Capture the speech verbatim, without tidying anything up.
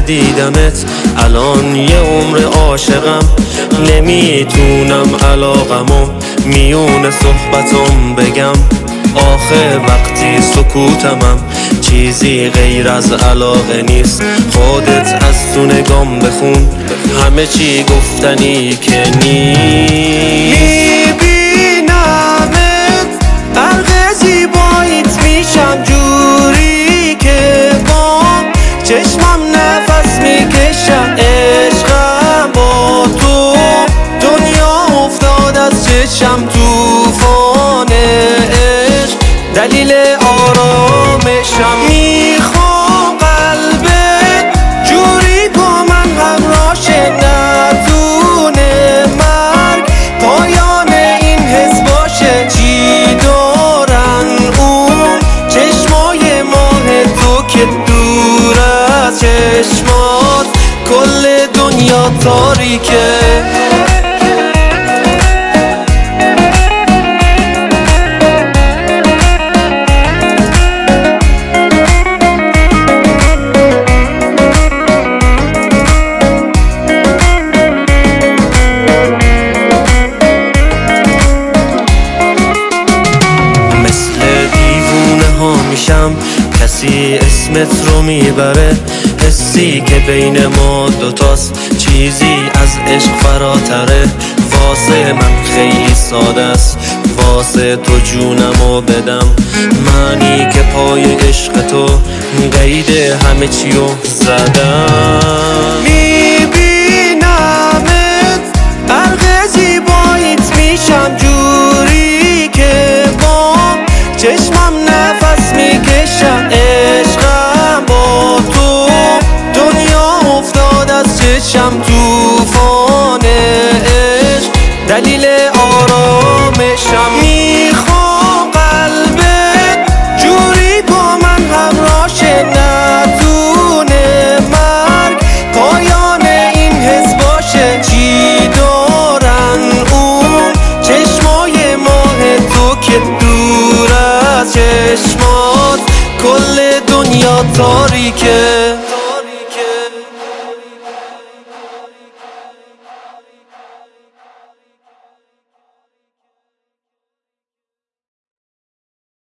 دیدمت الان یه عمر عاشقم، نمیتونم علاقمو میون صحبتم بگم. آخه وقتی سکوتمم چیزی غیر از علاقه نیست. خودت از تو نگام بخون، همه چی گفتنی که نیست. میبینمت غرق زیباییت میشم، جوری که با چشمم نفس میکشم. عشقم با تو دنیا افتاد از چشم، توفان عشق دلیل آرامشم. میخوام قلبت جوری با من همراه شه، ندونه مرگ پایان این حس باشه. چی دارن اون چشمای ماه تو که دور از چشمات کل دنیا تاریکه. کسی اسمت رو میبره، حسی که بین ما دوتاست چیزی از عشق فراتره. واسه من خیلی ساده است، واسه تو جونمو بدم. منی که پای عشق تو قید همه چیو زدم. میبینمت غرق زیباییت میشم، جوری که با چشمم نفس میکشم. عشقم با تو دنیا افتاد از چشم، توفان عشق دلیل آرامشم. میخوام قلبت جوری با من همراه شه، ندونه مرگ پایان این حس باشه. چی دارن اون چشمای ماه تو که دور از چشمات کل دنیا تاریکه.